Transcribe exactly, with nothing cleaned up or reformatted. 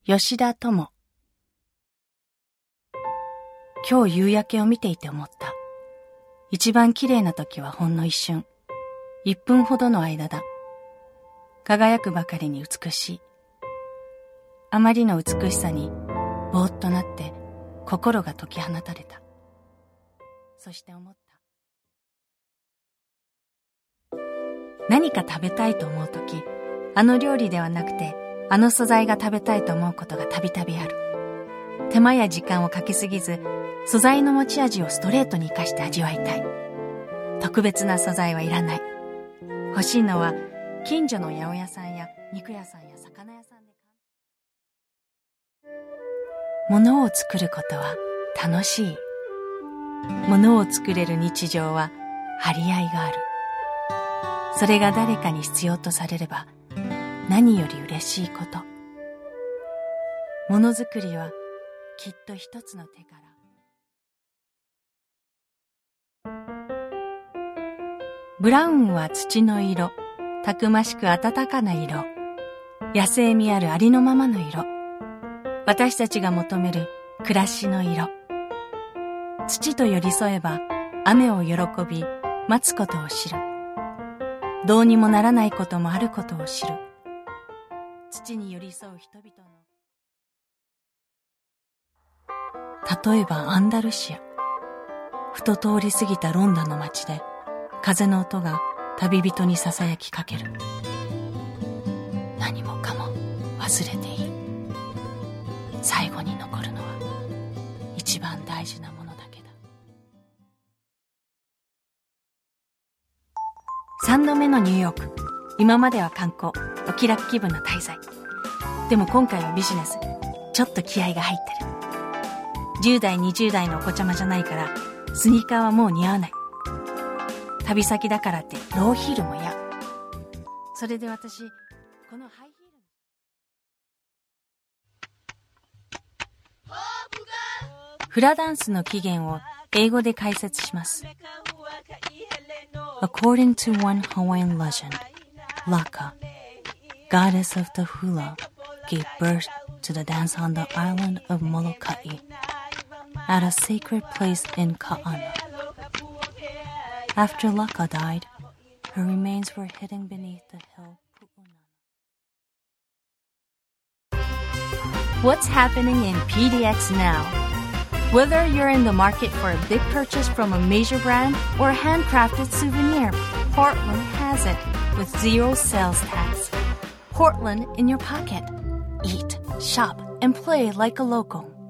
吉田智。今日夕焼けを見ていて思った。一番綺麗な時はほんの一瞬。一分ほどの間だ。輝くばかりに美しい。あまりの美しさにぼーっとなって心が解き放たれた。そして思った。何か食べたいと思うとき、あの料理ではなくて、あの素材が食べたいと思うことがたびたびある。手間や時間をかけすぎず、素材の持ち味をストレートに生かして味わいたい。特別な素材はいらない。欲しいのは、近所の八百屋さんや肉屋さんや魚屋さんで。物を作ることは楽しい。物を作れる日常は張り合いがある。それが誰かに必要とされれば何より嬉しいこと。ものづくりはきっと一つの手から。ブラウンは土の色、たくましく温かな色、野生味あるありのままの色、私たちが求める暮らしの色。土と寄り添えば雨を喜び待つことを知る。どうにもならないこともあることを知る。土に寄り添う人々の。例えばアンダルシア。ふと通り過ぎたロンダの街で風の音が旅人にささやきかける。何もかも忘れていい。最後に残るのは一番大事なものだけだ。三度目のニューヨーク。今までは観光、お気楽気分の滞在。でも今回はビジネス。ちょっと気合が入ってる。じゅう代にじゅう代のお子ちゃまじゃないからスニーカーはもう似合わない。旅先だからってローヒールも嫌。それで私このハイヒールに。フラダンスの起源を英語で解説します。According to one Hawaiian legend, Laka, goddess of the hula, gave birth to the dance on the island of Molokai, at a sacred place in Ka'ana. After Laka died, her remains were hidden beneath the hill Pu'una. What's happening in P D X now? Whether you're in the market for a big purchase from a major brand or a handcrafted souvenir, Portland has it with zero sales tax. Portland in your pocket. Eat, shop, and play like a local.